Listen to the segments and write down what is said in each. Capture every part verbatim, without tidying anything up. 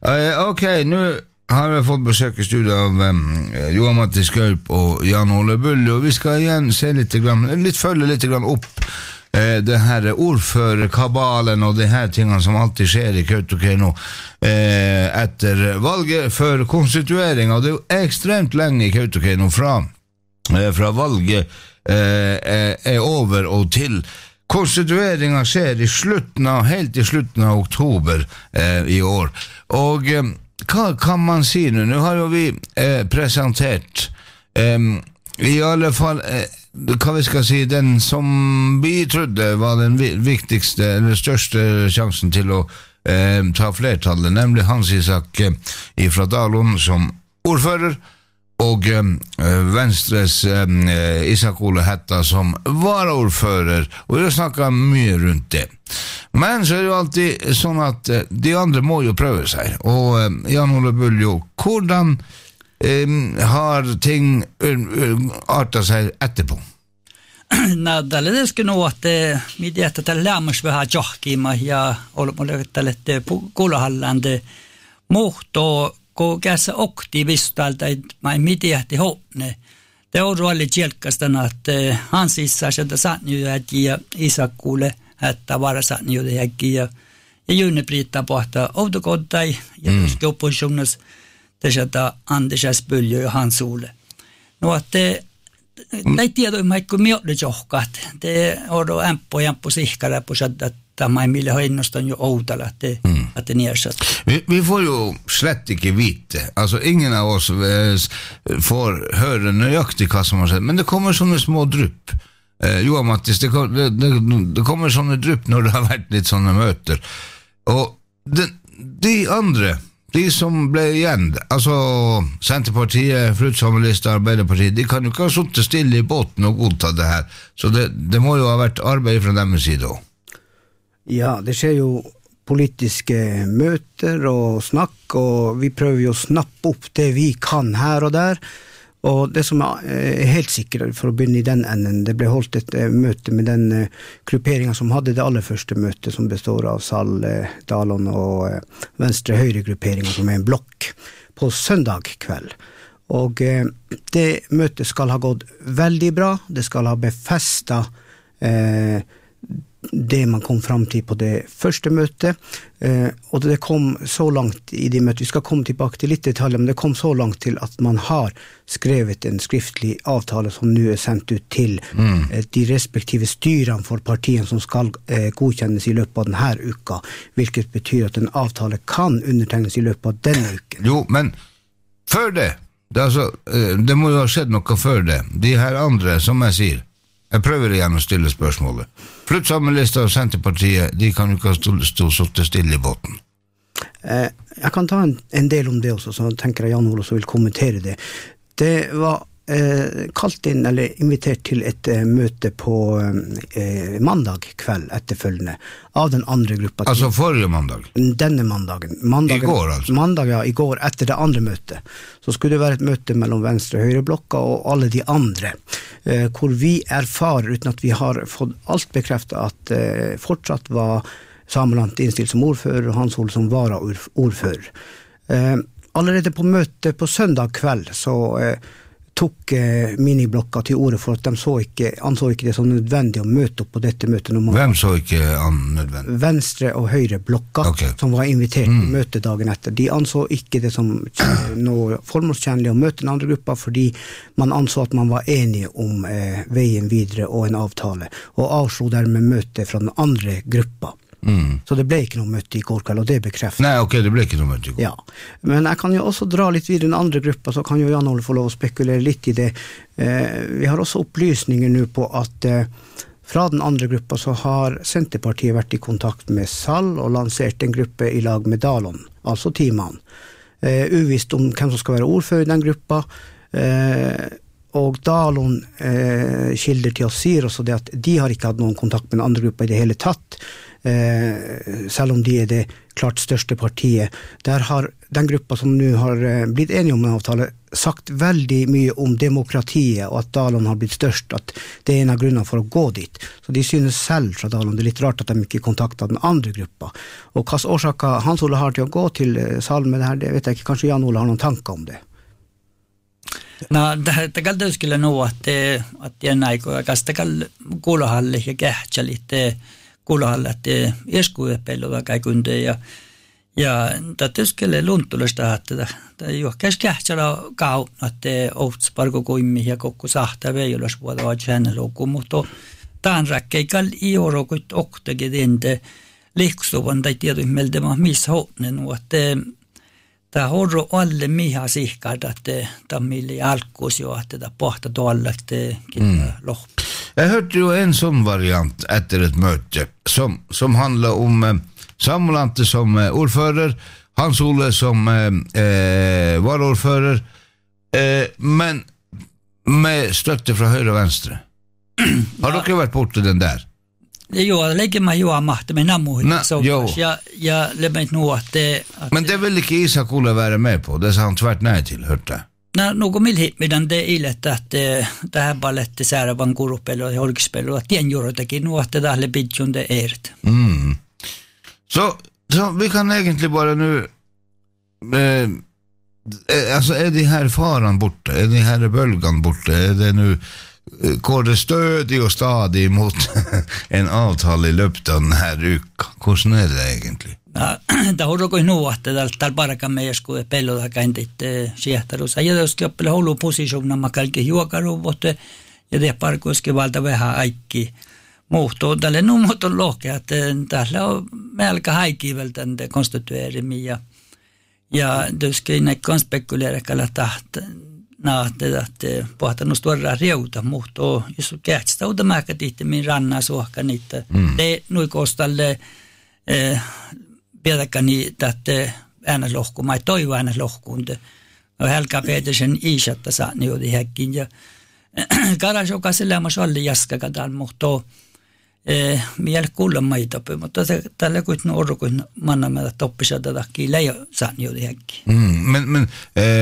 Uh, ok, nu har vi fått besøk i studiet av um, Johan Matti Skaup og Jan Ole Bulli, og vi skal igjen se litt, grann, litt følge litt grann opp uh, det her ordførerkabalen og de her tingene som alltid skjer i Kautokeino uh, etter valget for konstituering, og det er jo ekstremt lenge i Kautokeino fra, uh, fra valget uh, er over og til konstitueringen skjer i slutten av, helt i slutten av oktober uh, i år, og um, hva kan man si nu? Nu har jo vi eh, presentert eh, i alle fall eh, hva vi skal si, den som vi trodde var den viktigste eller største sjansen til å eh, ta flertallet, nemlig Hans Isak eh, fra Dalon som ordfører, og eh, Venstres eh, Isak Ole Hætta som varaordfører, og vi har snakket mye rundt det. Men så er det jo alltid sånn at eh, de andre må jo prøve seg, og eh, Jan Ole Bulli, hvordan eh, har ting artet seg etterpå? Nähdälle desken on, että mitä että tällä lämmäs vähän johkima ja olemme tälle kuulahallande muhto kun kässä aktivistalta mä mitä että hopne. Det on rolle jelkastana että Hans Isak sieltä sanoi ja Isak Ole Hätta vara sanoi det ja ja June Britta pohta autokodtai ja myöskin oppositionissa tässä Anders Bulli ja Hans Ole. No että ei tiedä maikku miodde johkat. Det on då ämppo ämppo sihkara på så att man ville ha innostan ju outala att det mm. att det nersatt. Vi, vi får ju slett ikke vite. Alltså ingen av oss får höra nøyaktig hva som har skjedd, men det kommer sånne små drypp. Eh, Johan Mattis, det, det, det, det kommer sånne drypp når det har vært litt sånne møter. Og de, de andre, de som ble igjen, altså Senterpartiet, Fruitsammelista, Arbeiderpartiet, de kan jo ikke ha suttet stille i båten og godta det her. Så det, det må jo ha vært arbeid fra deres side også. Ja, det skjer jo politiske møter og snakk, og vi prøver jo å snappe opp det vi kan her og der. Og det som er helt sikkert, for å begynne i den enden, det ble holdt et møte med den grupperingen som hadde det aller første møtet, som består av Sal, Dalon og Venstre-Høyre-grupperingen, som er en blokk, på søndag kveld. Og det møtet skal ha gått veldig bra, det skal ha befestet eh, det man kom fram til på det første møtet, eh, og det kom så langt i det møtet, vi skal komme tilbake til litt detaljer, men det kom så langt til at man har skrevet en skriftlig avtale som nu er sendt ut til mm. eh, de respektive styrene for partien som skal eh, godkjennes i løpet av denne uka, hvilket betyr at en avtale kan undertegnes i løpet av denne uken. Jo, men før det, det, altså, eh, det må jo ha skjedd noe før det. De her andre, som jeg sier, jeg prøver igjen å stille spørsmålet. Fruitsammelista og Senterpartiet, de kan jo ikke stå, stå, stå stille i båten. Eh, jeg kan ta en, en del om det også, så tenker jeg Jan Ole også vil kommentere det. Det var eh, kalt inn, eller invitert til et eh, møte på eh, mandag kveld etterfølgende, av den andre gruppa. Altså forrige mandag? Denne mandagen. mandagen. I går altså? Mandag, ja, i går etter det andre møtet. Så skulle det være et møte mellom Venstre- og Høyre-blokka og alle de andre, eh, hvor vi erfarer, uten at vi har fått alt bekreftet, at eh, fortsatt var Sameland innstilt som ordfører, og Hans Ole som varaordfører. Eh, allerede på møtet på søndag kveld, så eh, tok eh, miniblokka til ordet for at de så ikke, anså ikke det som nødvendig å møte opp på dette møtet. Når man Hvem så ikke an nødvendig? Venstre- og Høyre-blokka, okay. Som var invitert mm. møte dagen etter. De anså ikke det som noe formålstjenlig å møte den andre gruppa, fordi man anså at man var enige om eh, veien videre og en avtale, og avslo dermed møte fra den andre gruppa. Mm. Så det ble ikke noe møte i går kveld, og det bekreftet. Nei, ok, det ble ikke noe møte i går. Ja, men jeg kan jo også dra litt videre den andre gruppa, så kan jo Jan Ole få lov å spekulere litt i det. Eh, vi har også opplysninger nå på at eh, fra den andre gruppa så har Senterpartiet vært i kontakt med Sal og lansert en gruppe i lag med Dalon, altså teamene. Eh, uvisst om hvem som skal være ordfører i den gruppa, eh, og Dalon eh, kilder til oss sier også det at de har ikke hatt noen kontakt med den andre gruppa i det hele tatt. eh, selv om de er det klart største partiet. Der har den gruppa som nu har eh, blitt enige om en avtale sagt veldig mye om demokratiet og at Dalon har blitt størst, at det er en av grunnene for å gå dit. Så de synes selv fra Dalon, det er litt rart at de ikke kontaktet med andre grupper. Og hva årsaker Hans Ole har til å gå til salen med det her, det vet jeg ikke, kanskje Jan Ole har noen tanker om det. No, det kallte skulle nå at at jeg nei og kasta kall kuulohalle ja kähtsä litte kuulohalle at eskuepello da kai kunde ja ja tätä skulle luntulasta että det jo kähtsä kau att outs parko koimmi ja kokku sahta veijolas vuoda va channel mutta tan rakkei kall i oro kut oktege dente lihkustuvan tai tieto meldema missä honen att tämä horro alle miha sihkard att tamille alkos jo att det pohta dollat mm. lopp. Jag hörde ju en sån variant efter ett möte som som handlar om eh, Samlante som eh, ordförare, Hans Ole som eh, var ordförare, eh, men med stötte från höger och vänster. Har ja. Du varit bort den där? Jo, lägger man ju av matte med namn så jag jag lämnar inte nog att det att men det vill inte Isak Ole vara med på. Det sa han tvärt nej till, hörte. Nej, något mill hit medan det är lätt att det här ballet så här van gruppel och holkspel och att den gör det nu att det där bidjon det är. Mm. Så så vi kan egentligen bara nu eh, alltså är det här faran borta? Är det här bölgan borta? Är det nu går det stödig och stadig mot en avtal i löpet av den här uka? Hvordan är det egentligen? Ja, det har gått nu att det där bara kan med sko pello da kan inte siehtar och säga det ska pelle hålla positionen man kalke juokar och ja det parko ska valta vähän aikki muuttuu tälle nu mot lohke att tällä on melka haikiveltän det konstituerimi ja ja det ska inne konspekulera kalla taht naatte att pohta nu stora reuta mutta jos kähtstä uta mäkä titte min ranna suhka niitä det nu kostalle eh piedäkäni tätte äänäslohku mai toivo äänäslohkuunte no Helga Petersen iisatta saa ni odi häkkin ja karas joka selämas olli jaskakadan mutta eh miel kuulla maitape mutta tällä kuin nuoro kuin manna med toppisa tätä kileja saa ni odi häkki mm, men men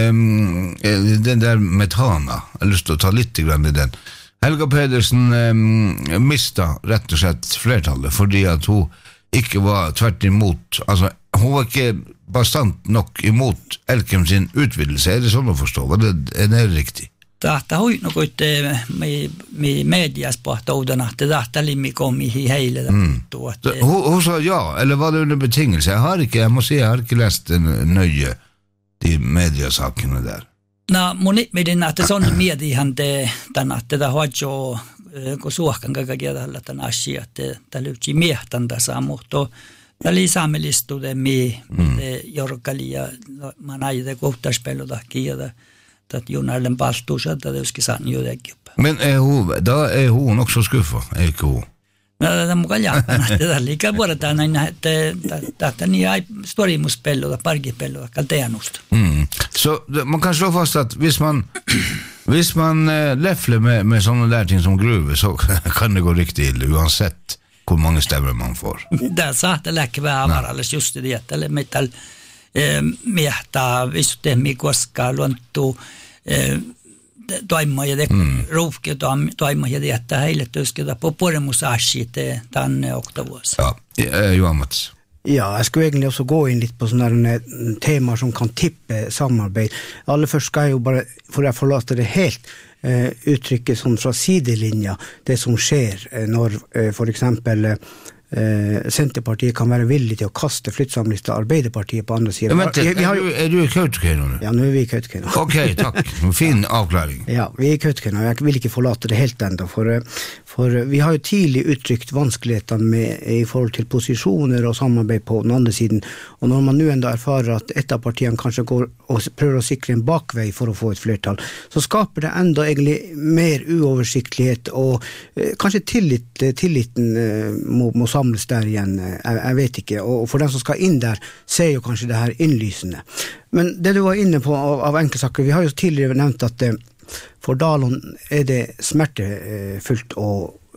ehm den där metana eller stå ta lite grann i den Helga Pedersen eh, mista rätt och slett flertallet fordi att hon ikke var tvert imot, altså hun var ikke bastant nok imot Elkem sin utvidelse, er det sånn å forstå? Var det, er det riktig? Tahta hui no koit med med medias pohta udan att det tahta limmi kom i heile mm. då att hon, hon sa ja, eller var det under betingelse? Jag har inte, jag måste säga, jag har inte läst en nöje de mediasakene där. No, mun med den att det sån mediahan det den att det har ju kun suohkan kaikkia tällä tämän asia, että tällä yksi miehtäntä saa, mutta tällä saamelistuuden mi jorkali ja mä näin kohtaspelutakin ja att Jonarlen paltuus että det ska sann ju det. Men är hon då är hon också skuffa, är hon? No, det mukaan jaapana, että tällä liikaa vuodetaan näin, että tätä niin ei storimuspelluta, parkipelluta, kalteanusta. Mm. Så man kan slå fast att hvis man hvis man eh, läffler med, med sådana där ting som gruver så kan det gå riktigt illa uansett hur många stämmer man får. Det sa att det läcker väl alldeles just i det, eller metall eh, miehtä, visst temmi koska luontu eh, toimma ja det mm. ruuhke toimma ja det että heille tösketa på poremusaashite tänne oktavuossa. Ja, eh, Johan Mats. Ja, jag skulle egentligen också gå in lite på sådana här teman som kan tippa samarbete. Allra först ska jag ju bara, för jag förlåter det helt, eh, uttrycket som från sidelinja, det som sker eh, när eh, för exempel eh, Centerpartiet kan vara villig till att kasta flyttsamlista Arbeiderpartiet på andra sidan. Ja, vänta, vi har ju, är du i Kautokeino nu? Ja, nu är vi i Kautokeino. Okej, okay, tack. Fin avklaring. Ja, vi är i Kautokeino. Jag vill inte förlåta det helt ändå. För, för vi har ju tidigt uttryckt vanskligheten med, i forhold till positioner och samarbete på den andra sidan. Och när man nu ändå erfarer att ett av partierna kanske går och prövar att sikra en bakväg för att få ett flertal, så skapar det ändå egentligen mer uoversiktlighet och eh, kanske tillit, tilliten eh, mot, mot samles där igen, jag, jag vet inte. Och för den som ska in där ser ju kanske det här inlysande. Men det du var inne på av, av enkelsaker, vi har ju tidigare nämnt att eh, för Dalon är det smärtefullt att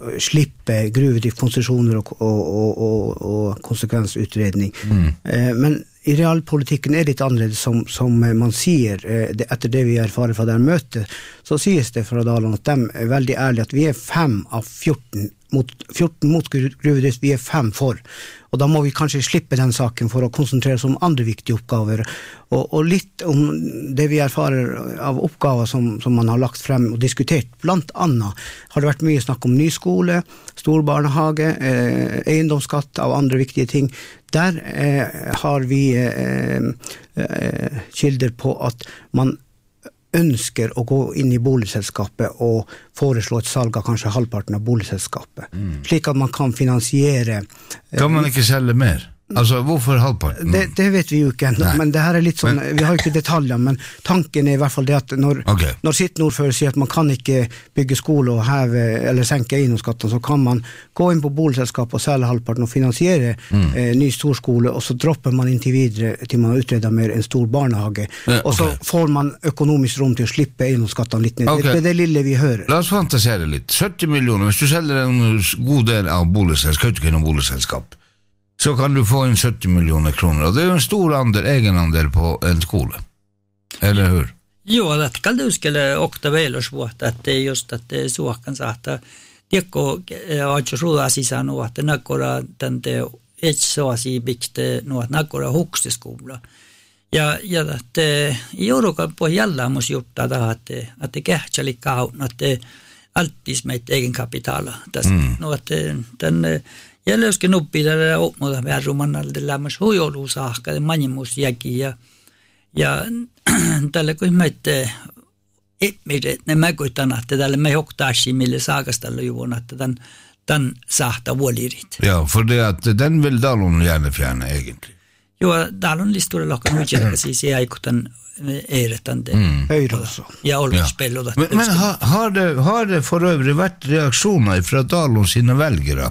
slippe gruvedriftkonsesjoner og, og, og, og, og konsekvensutredning. Mm. Eh, men i realpolitikken er det litt annerledes, som, som man sier, eh, det, etter det vi erfarer fra det møtet, så sies det fra Dalon at de er veldig ærlige at vi er fem av fjorten mot, fjorten mot gruvedrift, vi er fem for. Og da må vi kanskje slippe den saken for å konsentrere oss om andre viktige oppgaver. Og, og litt om det vi erfarer av oppgaver som, som man har lagt frem og diskutert. Blant annet har det vært mye snakk om ny skole, storbarnehage, eh, eiendomsskatt av andre viktige ting. Der eh, har vi eh, eh, kilder på at man ønsker å gå inn i boligselskapet og foreslå et salg av kanskje halvparten av boligselskapet. Mm. Slik at man kan finansiere... Kan man ikke selge mer? Altså, hvorfor halvparten? Det, det vet vi jo ikke enda, men det her er litt sånn, men, vi har jo ikke detaljer, men tanken er i hvert fall det at når, okay. når sittende ordfører sier at man kan ikke bygge skole og heve eller senke eiendomsskatten, så kan man gå inn på boligselskapet og selge halvparten og finansiere mm. eh, ny storskole, og så dropper man inntil videre til man har utredet mer en stor barnehage, ja, okay. og så får man økonomisk rom til å slippe eiendomsskatten litt ned. Okay. Det er det lille vi hører. La oss fantasere litt. sytti millioner, hvis du selger en god del av boligselskap, ikke noen boligselskap, så kan du få inn sytti millioner kroner, og det er jo en stor andel, egenandel på en skole. Eller hur? Jo, det kan du skulle åkta väl och svårt att det är just att det är så kan säga att det går att tro att sisa nu att det några den det är så att i bikte nu att några högsta skola. Ja, ja att i Europa på alla måste gjort det att att det kanske lika att det alltid med ett egen kapital. Det nu att den ja lösken nuppidare uppmåda värruman det lämmas hojolu saakka manimus jäkiä ja tälle kun mette epmire ne mäkuitan että tälle me hoktaasi mille saakastalla juvon että den den sahta vuolirit. Ja, för det att den vill Dalon gärna fjärna egentligen. Jo, Dalon listor lokka nu jäkka siis ei kutan eretande mm. höjder så. Ja, olspelloda. Men, men har, har det har det för övrigt varit reaktioner från Dalon sina väljare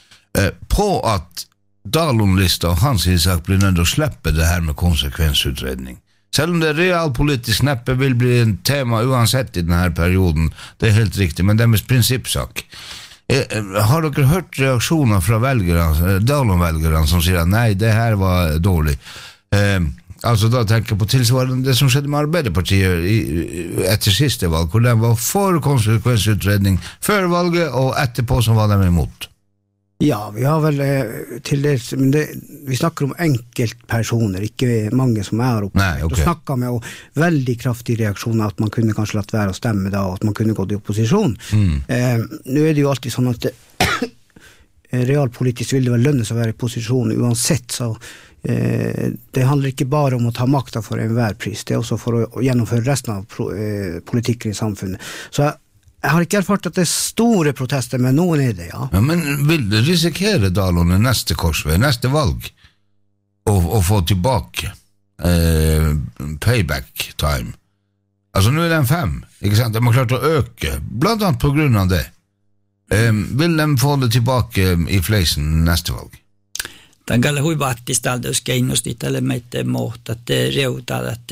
på att Dalon-lista och hans insak blir nöjd att släppa det här med konsekvensutredning. Selv om det realpolitisk neppe vill bli en tema uansett i den här perioden, det är helt riktigt, men det är med principsak. Eh, har dere hört reaktioner från väljarna, Dalon-väljarna som säger nej, det här var dåligt? Eh, alltså då tänker jag på tillsvarande det som skedde med Arbeiderpartiet i, efter sista valg, och den var för konsekvensutredning för valget och etterpå som var de emot. Ja, vi har väl eh, till det, men det, vi snackar om enkeltpersoner, inte många som är uppe. Nej, okay. Då snackar man om väldigt kraftig reaktion att man kunde kanske låta vara och stämma då, att man kunde gå i opposition. Mm. Eh, nu är det ju alltid så att realpolitiskt vill det väl löna sig att vara i position oavsett, så eh, det handlar inte bara om att ta makten för en värpris, det är också för att genomföra resten av pro, eh, politiken i samfunnet. Så jag har inte erfart att det är stora protester, men någon är det, ja. Ja, men vill du risikera Dalon i nästa korsvej, nästa valg och, och få tillbaka eh, payback time? Alltså nu är den fem, inte sant? De har klart att öka, bland annat på grund av det. Eh, vill de få det tillbaka i fläsen nästa valg? Den galle huivattista alta jos keinosti tälle meitä muuta, että reutaa, että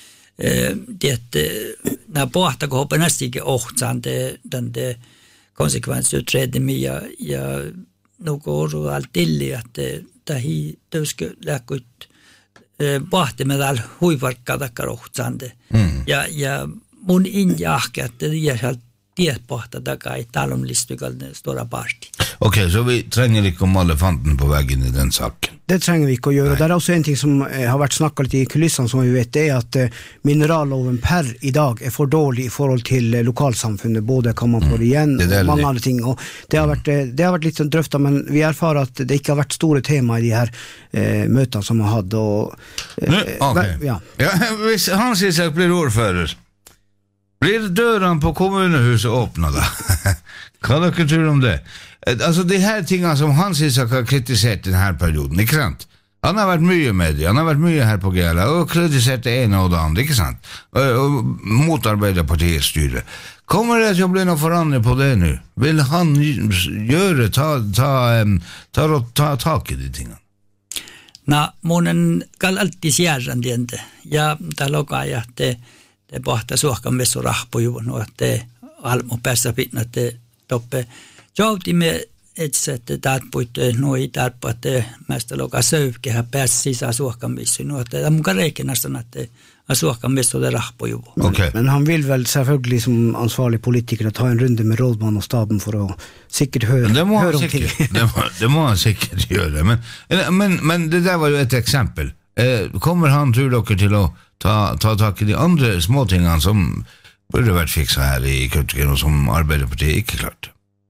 det när båda går på nästige åhtsam det den det konsekvensutredning ja ja något och allt till att det där hi det ska lägga ut båda med all huivarka tackar åhtsam det ja ja mun injahka att det är helt det båda tackar i talomlistukalne stora parti. Okej, okay, så vi tränger inte om elefanten på vägen i den saken. Det tränger vi inte att göra. Nej. Det är också en ting som eh, har varit snackat lite i kulissan som vi vet, det är att eh, mineralloven per idag är för dålig i förhåll till eh, lokalsamfundet. Både kan man få det igen mm, det och många andra ting. Och det, har varit, eh, det har varit lite dröftat, men vi erfar att det inte har varit stora tema i de här eh, möten som man hade. Och, eh, nu, okay. ja. Ja, hvis Hans Isak blir ordförande, blir dörren på kommunhuset öppnade? Kan du inte tro om det? Alltså det här tingar som Hans Isak har kritiserat den här perioden, inte sant? Han har varit mycket med det, han har varit mycket här på Gäla och kritiserat det ena och det andra, inte sant? Och, och motarbetar partiets styre. Kommer det att jag blir någon förändring på det nu? Vill han göra, ta, ta, ta, ta, ta tag i de tingarna? Nej, munen kan alltid sjärran det inte. Ja, det lokaa ja det det pohtaa suokan vesu rahpojuun, että almo päässä pitna, että toppe Jouti me etsette tarpuitte noi tarpatte mästä loka sövkeä pääs sisään suohkamissa nu att det mun räknas att suohkamissa det rahpoju. Okay. Men han vill väl selvfølgelig som ansvarlig politiker ta en runde med rådman och staben för att säkert höra det må höra han säkert, det, må, det må han säkert göra. Men, men, men det där var ju ett exempel. Eh, kommer han, tror dere, til å ta, ta tak i de andre småtingene som burde vært fiksa her i Kautokeino og som Arbeiderpartiet ikke klart?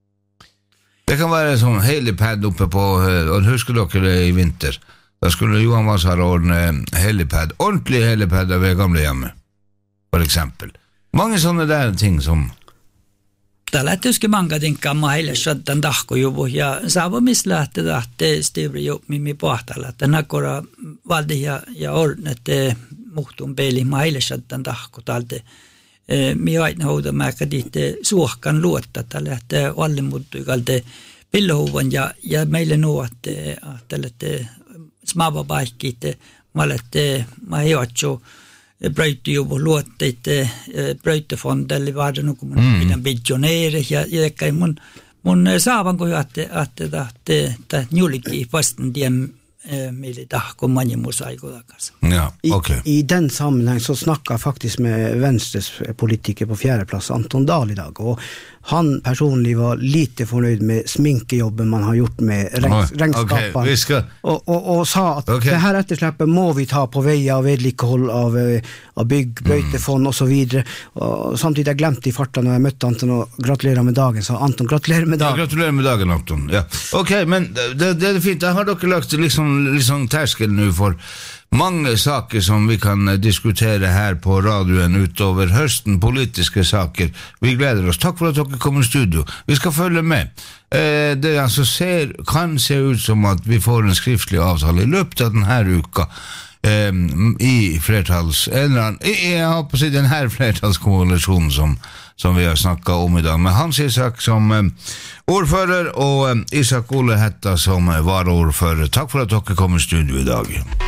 Det kan være sånn helipad oppe på, og husker dere det i vinter? Da skulle Johan Vasar ordne helipad, ordentlig helipad ved gamle hjemme, for eksempel. Mange sånne der ting som... Tällä hetkellä manga tinkaan maille shottan tahkojuvu ja saavo missä lähtee lähtee stivri jo mimi pahtalla että nakora valdi ja ja ordnet muhtun peli maille shottan tahko talde mi aina houda mäkä ditte suohkan luotta tällä lähtee alle muttu kalde pillohuvan ja ja meille nuotte tällette smava baikkitte malette majocho bröjtjuvu luotteite bröjtefondelle var det nog mina biljonärer ja ja kai mun mun saavan ko att att att att njulki vasten diem milita kom man musaigo takas. Ja, okej. I, I den sammanhang så snackar faktiskt med Venstres politiker på fjärde plats Anton Dahl idag och han personligen var lite förnöjd med sminkejobben man har gjort med regnskaparen okay, vi ska... och, och, och sa att okay. det här eftersläppet må vi ta på vägar och vedlikehåll av, av bygg, böjtefond mm. och så vidare och samtidigt jag glömde i farten när jag mötte Anton och gratulerar med dagen så Anton gratulerar med dagen. Ja, gratulerar med dagen Anton. Ja. Okej, okay, men det, det är fint. Jag har dock lagt liksom, liksom tärskel nu för mange saker som vi kan diskutera här på radioen utover hösten, politiska saker. Vi gläder oss. Tack för att dere kommer i studio. Vi ska följa med. Eh, det alltså ser, kan se ut som att vi får en skriftlig avtal i löpet av den här uka eh, i flertals, eller jag hoppas i den här flertalskoalition som, som vi har snackat om idag. Men Hans Isak som eh, ordförare och eh, Isak Olle Hetta som eh, var ordförare. Tack för att dere kommer i studio idag.